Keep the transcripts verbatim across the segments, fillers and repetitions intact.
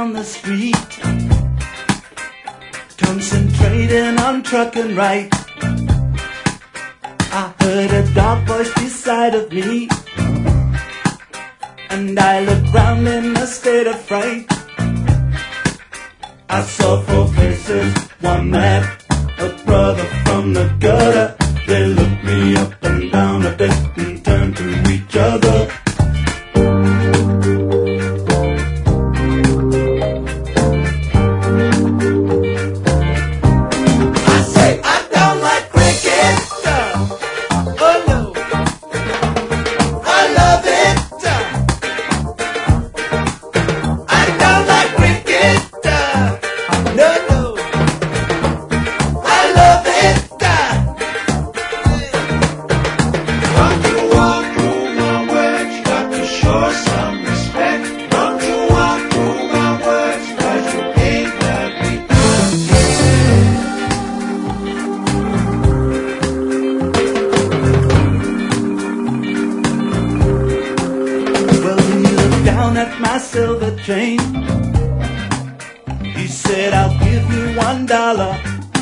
down the street, concentrating on trucking right. I heard a dark voice beside of me, and I looked round in a state of fright. I saw four faces, one mad, a brother from the gutter. They looked me up and down a bit and turned to each other. At my silver chain, he said, I'll give you one dollar.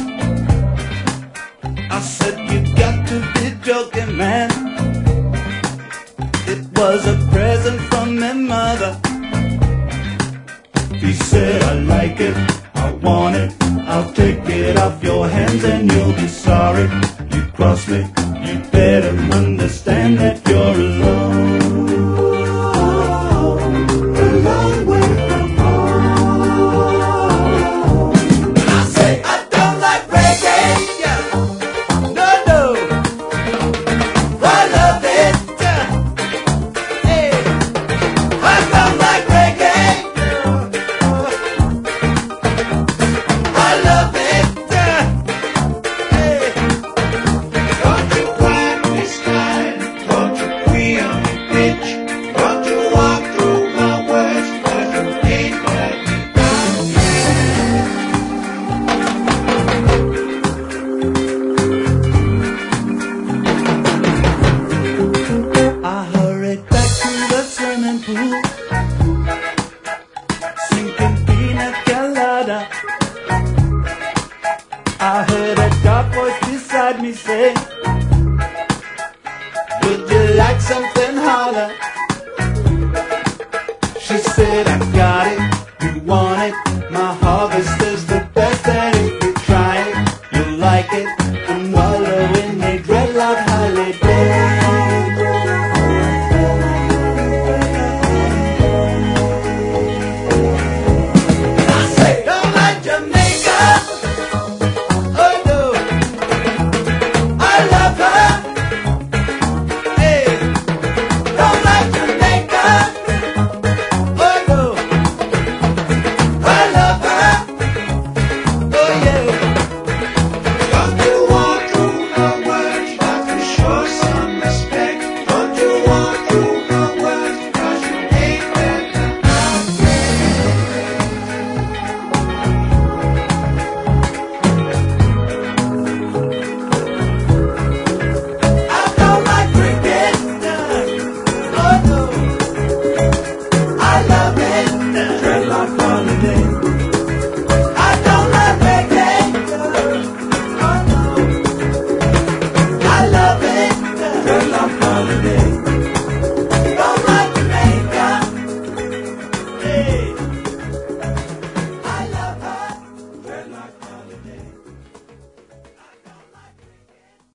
I said, you got to be joking, man. It was a present from my mother. He said, I like it, I want it, I'll take it off your hands and you'll be sorry you crossed me. You better understand that you're alone. I